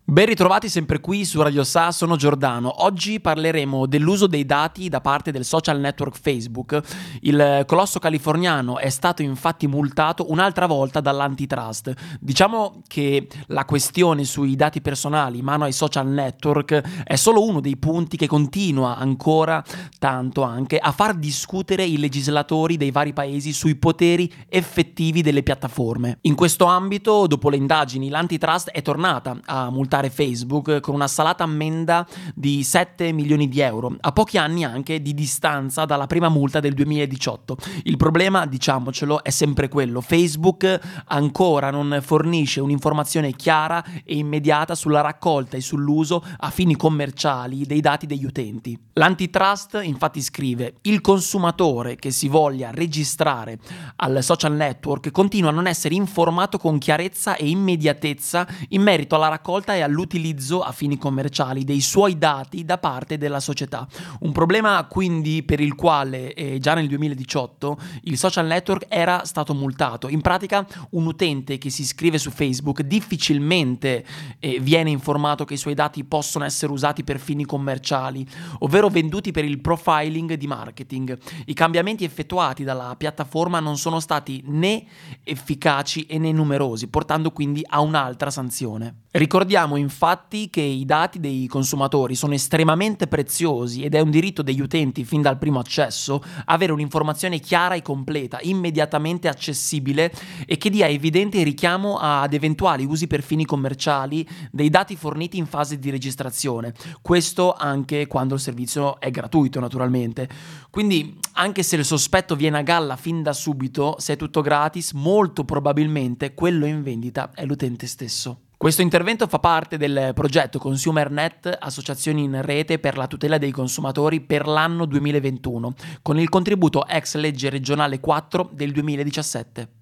Ben ritrovati sempre qui su Radio Sa, sono Giordano. Oggi parleremo dell'uso dei dati da parte del social network Facebook. Il colosso californiano è stato infatti multato un'altra volta dall'antitrust. Diciamo che la questione sui dati personali in mano ai social network è solo uno dei punti che continua ancora tanto anche a far discutere i legislatori dei vari paesi sui poteri effettivi delle piattaforme. In questo ambito, dopo le indagini, l'antitrust è tornata a multare Facebook con una salata ammenda di 7 milioni di euro, a pochi anni anche di distanza dalla prima multa del 2018. Il problema, diciamocelo, è sempre quello: Facebook ancora non fornisce un'informazione chiara e immediata sulla raccolta e sull'uso a fini commerciali dei dati degli utenti. L'antitrust infatti scrive: il consumatore che si voglia registrare al social network continua a non essere informato con chiarezza e immediatezza in merito alla raccolta e all'utilizzo a fini commerciali dei suoi dati da parte della società. Un problema quindi per il quale già nel 2018 il social network era stato multato. In pratica un utente che si iscrive su Facebook difficilmente viene informato che i suoi dati possono essere usati per fini commerciali, ovvero venduti per il profiling di marketing. I cambiamenti effettuati dalla piattaforma non sono stati né efficaci e né numerosi, portando quindi a un'altra sanzione. Ricordiamo infatti che i dati dei consumatori sono estremamente preziosi ed è un diritto degli utenti fin dal primo accesso avere un'informazione chiara e completa, immediatamente accessibile e che dia evidente richiamo ad eventuali usi per fini commerciali dei dati forniti in fase di registrazione. Questo anche quando il servizio è gratuito, naturalmente. Quindi, anche se il sospetto viene a galla fin da subito, se è tutto gratis, molto probabilmente quello in vendita è l'utente stesso. Questo intervento fa parte del progetto ConsumerNet, associazioni in rete per la tutela dei consumatori per l'anno 2021, con il contributo ex legge regionale 4 del 2017.